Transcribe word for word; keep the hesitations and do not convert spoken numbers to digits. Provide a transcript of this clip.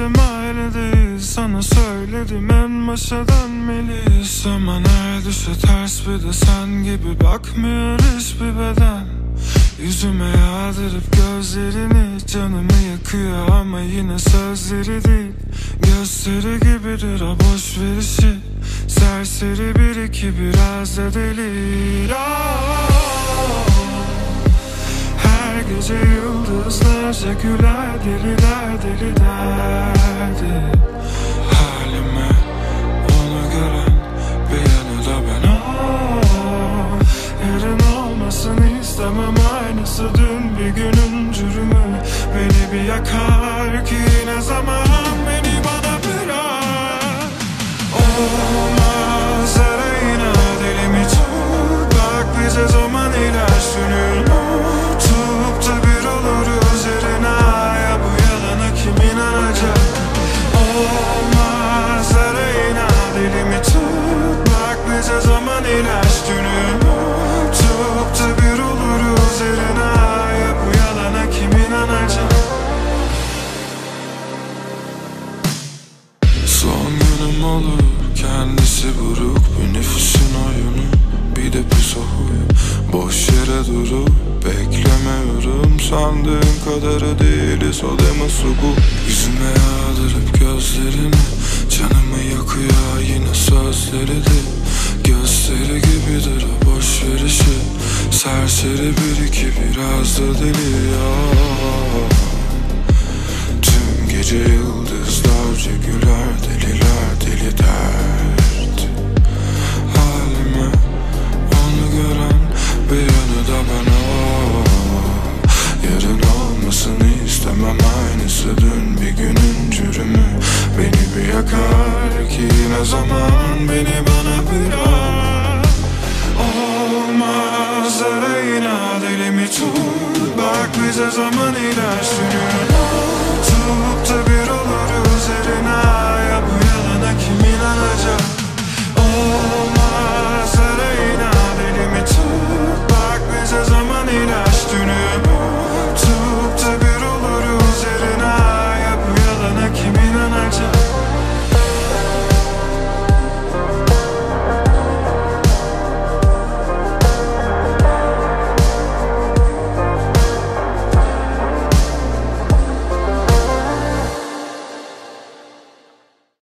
Gözlerim aynı değil, sana söyledim en başa dönmeliyiz. Zaman her düşe ters, bir de sen gibi bakmıyor hiçbir beden. Yüzüme yağdırıp gözlerini, canımı yakıyor ama yine sözleri değil. Gösteri gibidir o boş verişi, serseri bir iki biraz da deli. Oh, her gece yıldızlarca güler, deliler deli derdi halime. Onu gören bir yanı da ben. Oh, yarın olmasın istemem aynısı dün bir günün cürümü. Beni bir yakar ki ne zaman beni bana bırak. Olmaz arayına dilimi tut, bak bize zaman ilaç dönür. Tutup da bir oluruz yarına, ya bu yalana kim inanacak? Olmaz arayına dilimi tut, bak bize zaman ilaç dönür. Tutup da bir oluruz yarına, ya bu yalana kim inanacak? Son günüm olur, kendisi buruk, bir nefesin oyunu, bir de pis o huyu. Boş yere durup beklemiyorum, sandığım kadarı değiliz, o deme su bu. Yüzüme yağdırıp gözlerini, canımı yakıyor yine sözleri de. Gösteri gibidir o boş verişi, serseri bir iki biraz da deli ya. Tüm gece yıldızlarca güler, deliler deli dert halime. Onu gören bir yanı da ben. Oh, yarın olmasın istemem aynısı dün bir günün cürümü. Beni bir yakar ki ne zaman beni bana bırak. Olmaz arayına dilimi tut, bak bize zaman ilaç dönüyor.